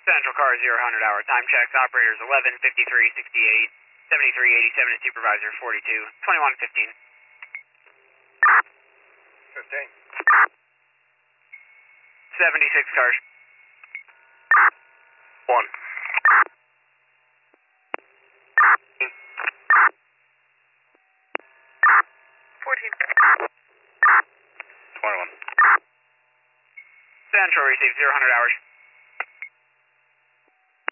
Central car 0-100 hour. Time checks. Operators 11, 53, 68, 73, 87, and supervisor 42, 21, 15. 15. 76 cars. 1. 14. 21. Central received 0-100 hours.